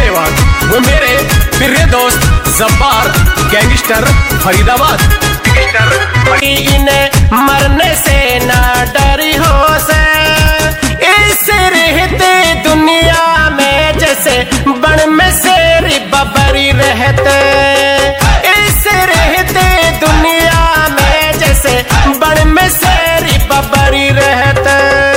धन्यवाद। वो मेरे प्रिय दोस्त जब्बार गैंगस्टर फरीदाबाद। इन्हें मरने से ना डरी हो से, ऐसे रहते दुनिया में जैसे बन में शेर बबरी रहते। ऐसे रहते दुनिया में जैसे बन में शेर बबरी रहते।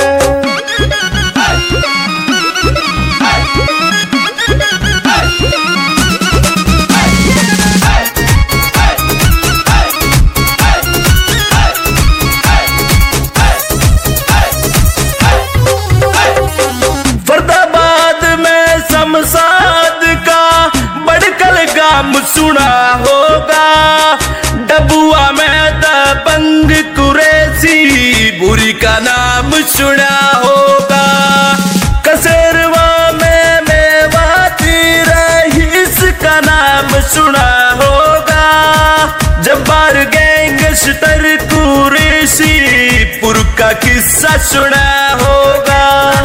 सुना होगा डबुआ में दबंग कुरैशी बुरी का नाम सुना होगा। कसेरवा में मेवाती रईस का नाम सुना होगा। जब्बार गैंगस्टर कुरैशी पुर का किस्सा सुना होगा।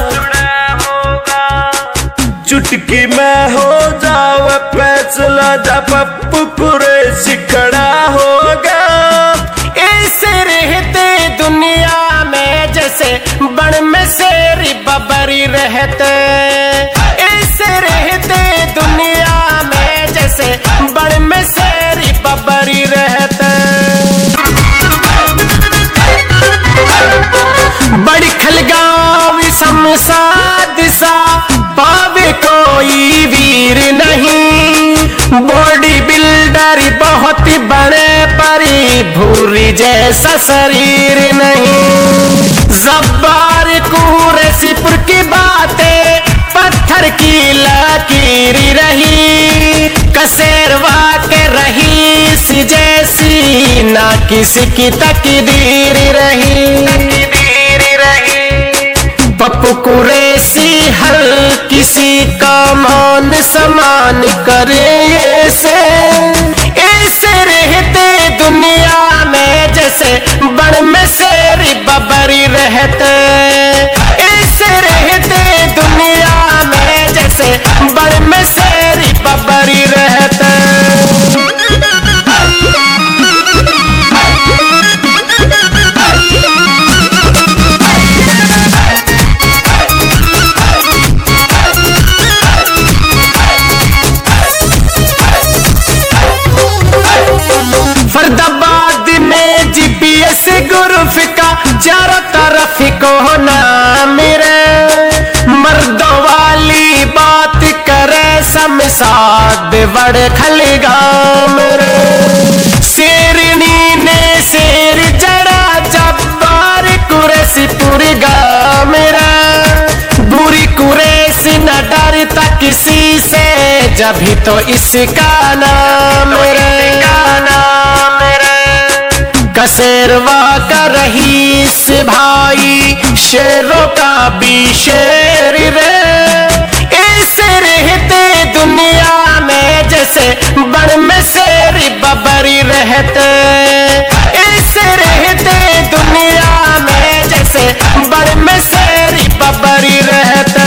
चुटकी में हो जाओ फैसला जब पप्पू कुरैशी खड़ा होगा। ऐसे रहते दुनिया में जैसे बन में शेर बबरी रहते। ऐसे रहते दुनिया में जैसे बन में शेर बबरी रहते। बड़ी खलगांव शमशाद सा पावे कोई वीर नहीं। बॉडी बिल्डर बहुत बड़े परी भूरी जैसा शरीर नहीं। जब्बार कुरैशीपुर की बातें पत्थर की लकीर रही। कसेरवा के रईस जैसी ना किसी की तकदीर रही। पप्पू कुरैशी हर किसी का मान सम्मान करे। ऐसे रहते दुनिया में जैसे बन में शेर बबरी रहते। ऐसे रहते दुनिया में जैसे बन में शेर बबरी रहते। फरीदाबाद में जीपीएस ग्रुप का चारों तरफ को ना मेरे। मर्दों वाली बात करे शमशाद बड़ खलगांव मेरे। शेरनी ने शेर जड़ा जब्बार कुरैशीपुर गाँव मेरा। बुरी कुरैशी न डरता किसी से जब ही तो इसका नाम कसेरवा का रईस भाई शेरों का भी शेर रे। ऐसे रहते दुनिया में जैसे बन में शेर बबरी रहते। ऐसे रहते दुनिया में जैसे बन में शेर बबरी रहते।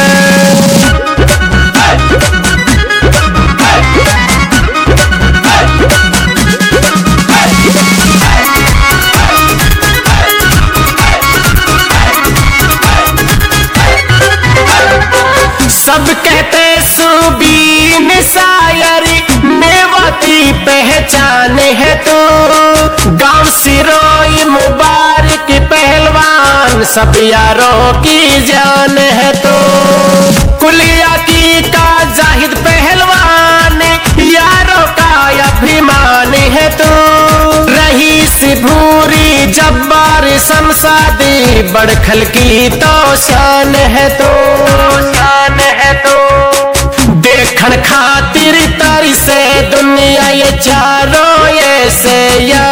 सब कहते सुबीन शायरी मेवाती पहचान है तो। गांव सिरोई मुबारक पहलवान सब यारों की जान है तो। कुलिया की का जाहिद पहलवान यारों का अभिमान है तो। रईस भूरी जब्बार शमशादी बड़खल की तो शान है तो। देखन खातिर तारी से दुनिया ये चारों ऐसे